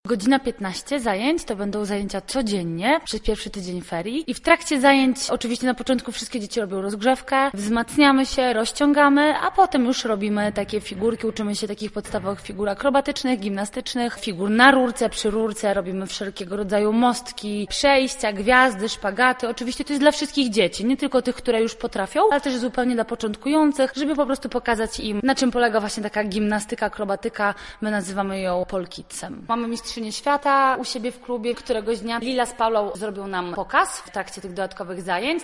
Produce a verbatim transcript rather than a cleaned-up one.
Godzina piętnaście zajęć, to będą zajęcia codziennie przez pierwszy tydzień ferii i w trakcie zajęć oczywiście na początku wszystkie dzieci robią rozgrzewkę, wzmacniamy się, rozciągamy, a potem już robimy takie figurki, uczymy się takich podstawowych figur akrobatycznych, gimnastycznych, figur na rurce, przy rurce, robimy wszelkiego rodzaju mostki, przejścia, gwiazdy, szpagaty. Oczywiście to jest dla wszystkich dzieci, nie tylko tych, które już potrafią, ale też zupełnie dla początkujących, żeby po prostu pokazać im, na czym polega właśnie taka gimnastyka, akrobatyka. My nazywamy ją pole kidsem. Mamy mistrzynię świata u siebie w klubie. Któregoś dnia Lila z Paulą zrobią nam pokaz w trakcie tych dodatkowych zajęć.